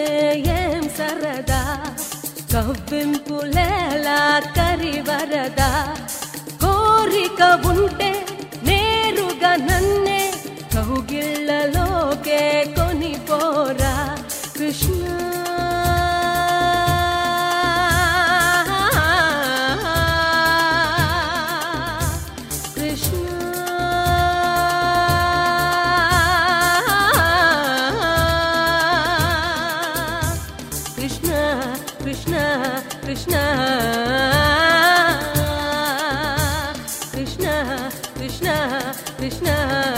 ఏం సరదా కవ్వింపులేలా కరివరదా కోరిక ఉంటే నేరుగా నన్నే కౌగిళ్ళలోకే కొనిపోరా Krishna Krishna Krishna Krishna Krishna Krishna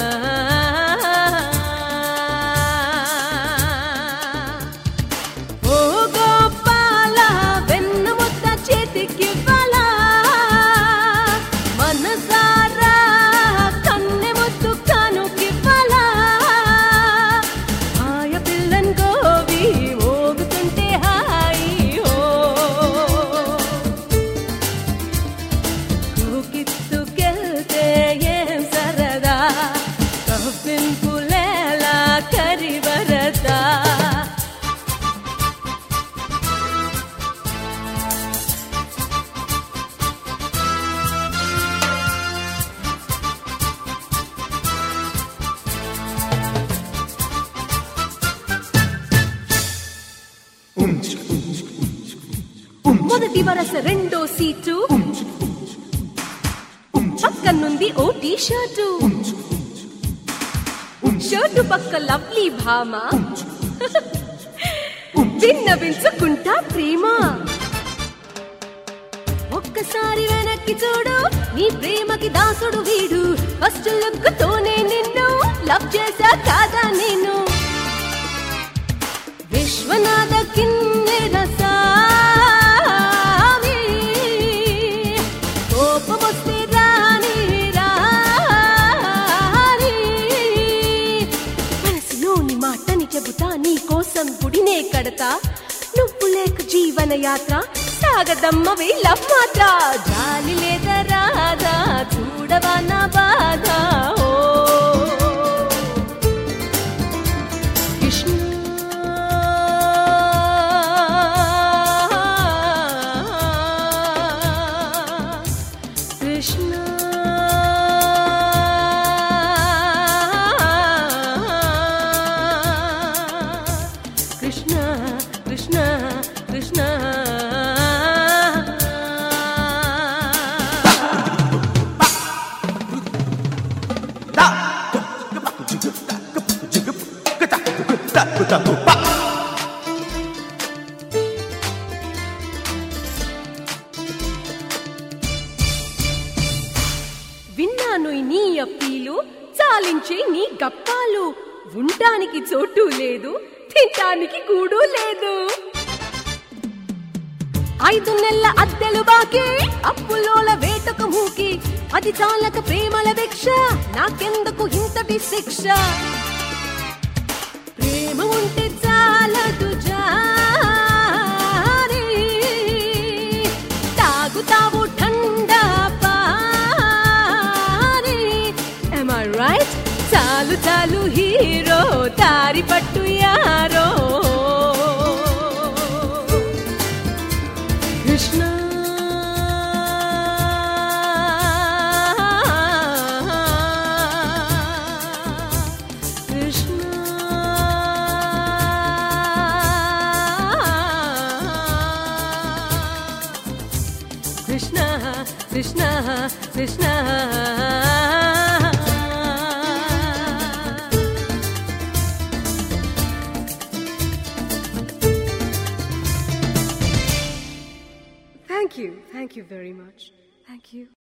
O Gopala vennu mutta chetiki vala manasara kanne muttu kanuki vala aya pillan govi mogutunte మొదటి వరస రెండో సీటు పక్కనుంది ఓ టీ షర్టు షర్టు పక్క లవ్లీ భామ విన్నవించుకుంటా ప్రేమ ఒక్కసారి వెనక్కి చూడు నీ ప్రేమకి దాసుడు వీడు ఫస్ట్ లుక్ తోనే నిన్ను లవ్ చేశా కాదా నేను విశ్వనాథ కిన్నెర సామి కోపమొస్తే రాని రాని మనసులోని మాటని చెబుతా నీ కోసం గుడినే కడతా నువ్వు లేక జీవన యాత్ర సాగదమ్మ వేళ మాత్ర జాలి లేదా రాదా చూడవా నా బాధ ఓ Krishna Krishna Krishna Krishna Krishna విన్నాను నీ అప్పీలు చాలించే నీ గప్పాలు ఉండటానికి చోటు లేదు తినటానికి కూడు లేదు 5 నెలల అద్దెలు బాకీ అప్పులోల వేటకు మూకి అది చాలక ప్రేమల భిక్ష నాకెందుకు ఇంతటి శిక్ష ప్రేమ ఉంటే చాలదు జారి తాగుతావు ఠండా పారి am I right చాలు చాలు హీరో తారి పట్టు యారో Krishna Krishna Krishna Krishna Krishna Thank you very much. Thank you.